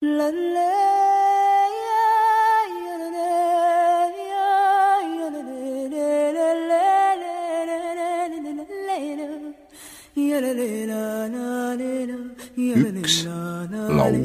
Üks laul.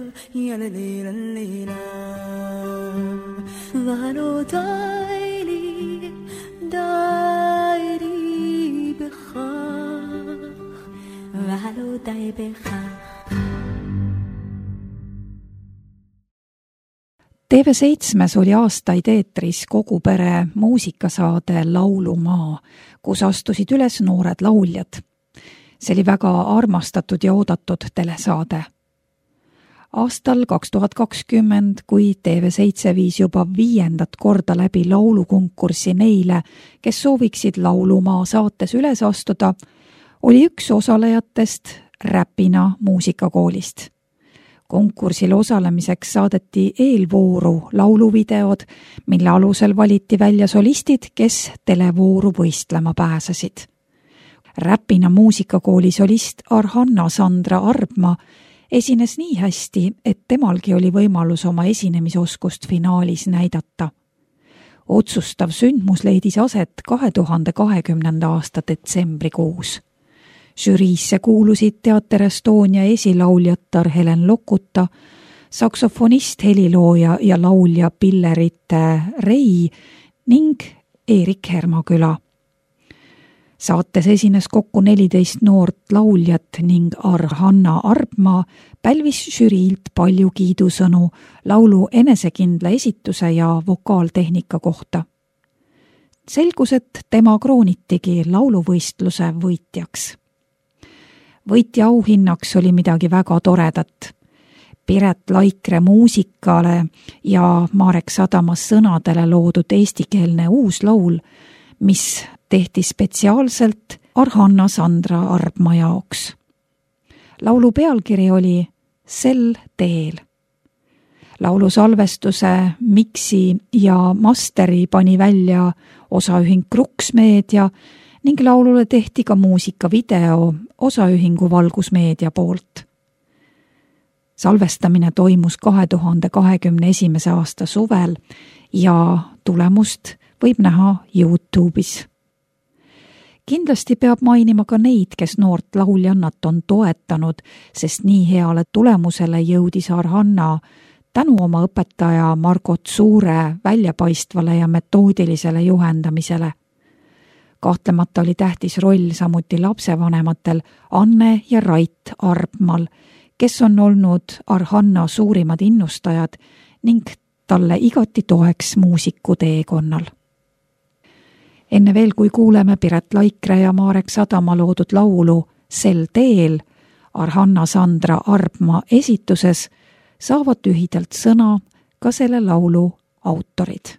TV7 oli aastaid eetris kogu pere muusikasaade Laulumaa, kus astusid üles noored lauljad. See oli väga armastatud ja oodatud telesaade. Aastal 2020, kui TV7 viis juba 5. korda läbi laulukonkurssi neile, kes sooviksid Laulumaa saates üles astuda, oli üks osalejatest Räpina muusikakoolist. Konkursil osalemiseks saadeti eelvooru lauluvideod, mille alusel valiti välja solistid, kes televooru võistlema pääsesid. Räpina muusikakooli solist Arhanna Sandra Arbma esines nii hästi, et temalgi oli võimalus oma esinemisoskust finaalis näidata. Otsustav sündmus leidis aset 2020. aasta detsembrikuus. Žüriisse kuulusid Teater Estonia esilauljattar Helen Lokuta, saksofonist, helilooja ja laulja Pillerite Rei ning Eerik Hermaküla. Saates esines kokku 14 noort lauljat ning Arhanna Arbma pälvis žüriilt palju kiidusõnu laulu enesekindla esituse ja vokaaltehnika kohta. Selgus, et tema kroonitigi lauluvõistluse võitjaks. Võitja auhinnaks oli midagi väga toredat. Piret Laikre muusikale ja Marek Sadama sõnadele loodud eestikeelne uus laul, mis tehti spetsiaalselt Arhanna Sandra Arbma jaoks. Laulu pealkiri oli Sel teel. Laulu salvestuse, miksi ja masteri pani välja osaühing Krux Meedia ning laulule tehti ka muusikavideo osaühingu Valgusmeedia poolt. Salvestamine toimus 2021. aasta suvel ja tulemust võib näha YouTube'is. Kindlasti peab mainima ka neid, kes noort lauljannat on toetanud, sest nii heale tulemusele jõudis Arhanna tänu oma õpetaja Margot Suure väljapaistvale ja metoodilisele juhendamisele. Kahtlemata oli tähtis roll samuti lapsevanematel Anne ja Rait Arbmal, kes on olnud Arhanna suurimad innustajad ning talle igati toeks muusiku teekonnal. Enne veel, kui kuuleme Piret Laikre ja Marek Sadama loodud laulu Sel teel Arhanna Sandra Arbma esituses, saavad lühidalt sõna ka selle laulu autorid.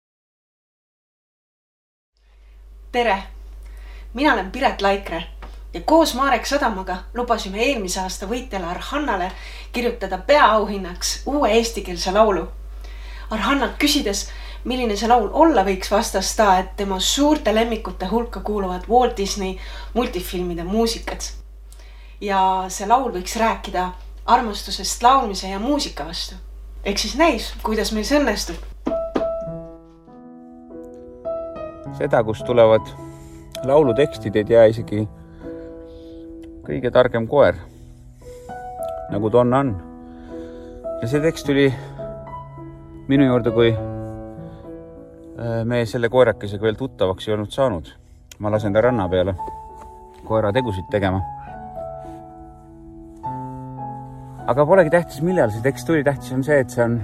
Tere! Mina olen Piret Laikre ja koos Marek Sadamaga lubasime eelmise aasta võitjale Arhannale kirjutada peaauhinnaks uue eestikeelse laulu. Arhannalt küsides, milline see laul olla võiks, vastas ta, et tema suurte lemmikute hulka kuuluvad Walt Disney multifilmide muusikad. Ja see laul võiks rääkida armastusest laulmise ja muusika vastu. Ehk siis näis, kuidas meil see õnnestub. Seda, kus tulevad laulutekstid, ei tea isegi kõige targem koer, nagu Donna on. Ja see tekst tuli minu juurde, kui me selle koerakesega veel tuttavaks ei olnud saanud. Ma lasen ta ranna peale koera tegusid tegema. Aga polegi tähtis, millal see tekst tuli. Tähtis on see, et see on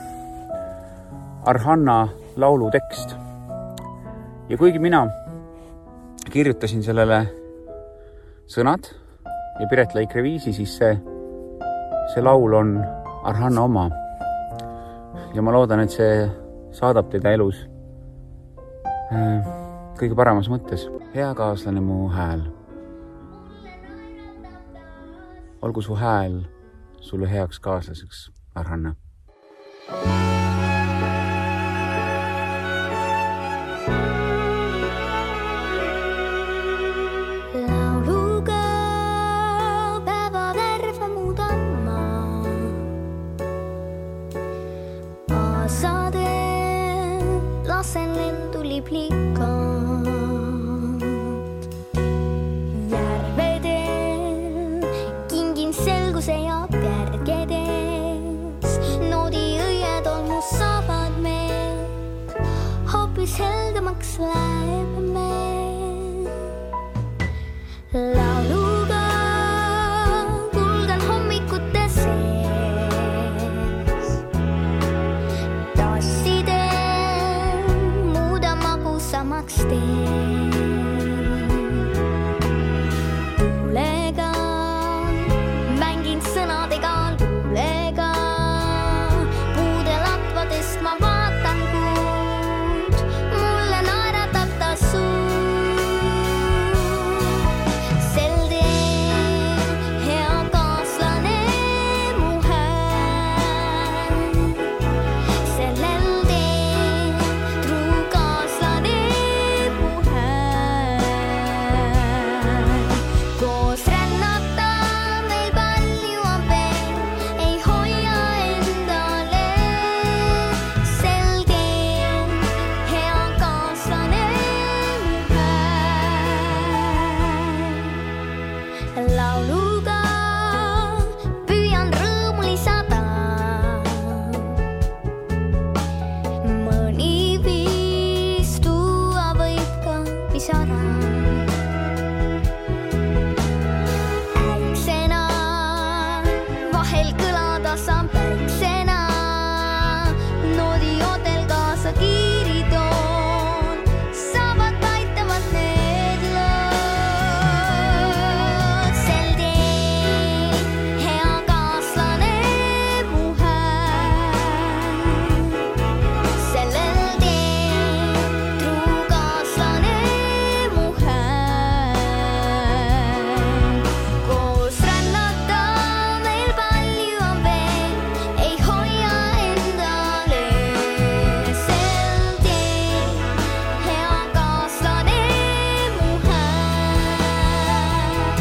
Arhanna laulu tekst. Ja kuigi mina kirjutasin sellele sõnad ja Piret Laikre viisi, siis see laul on Arhanna oma. Ja ma loodan, et see saadab teda elus kõige paremas mõttes. Hea kaaslane mu hääl. Olgu su hääl sulle heaks kaaslaseks, Arhanna. Lauluga päeva värve muudan ma. lasen lenduli plikad. Järvedel kingin selguse ja pärgedes. Noodi õied olmus saavad meid, hoopis heldemaks läheb meil. Lauluga kulgan hommikute sees. Tassidel muuda magusamaks teen. Tuulega mängin sõnadega luulega. Puude latvadest ma vaatan kuud, mulle naeratab ta suud. Sel teel hea kaaslane mu hääl. Sellel teel truu kaaslane mu hääl. Koos rännata meil palju on veel, ei hoia endale. Sel teel hea kaaslane mu hääl. Lauluga püüan rõõmu lisada. Mõni viis tuua võib ka pisara. Äiksena vahel kõlada saan päiksena. Noodi otel kaasa kiiritoon, saavad aitavad need lood. Sel teel hea kaaslane mu hääl. Sellel teel truu kaaslane mu hääl. Koos rännata meil palju on veel, ei hoia endale. Sel teel hea kaaslane mu hääl.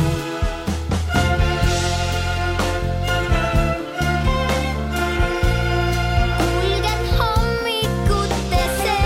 Kulgen hommikute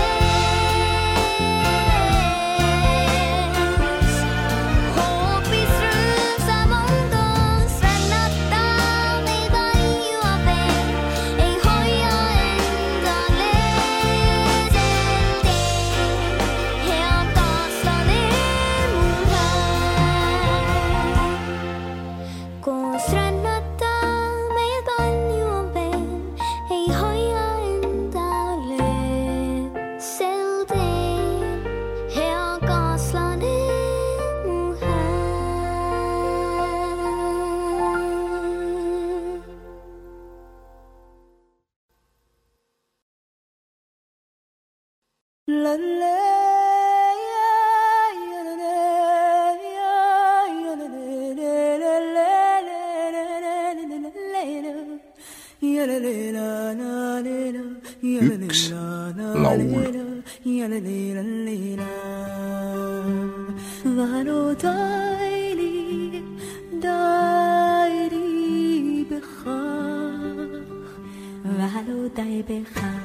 sees, hoopis rõõmsam on koos rännata meil palju on veel, ei hoia endale. Sel teel hea kaaslane mu hääl. Koos rännata meil palju on veel, ei hoia endale. Sel teel hea kaaslane mu Üks laul. Vano dairi bechach, vano dairi bechach.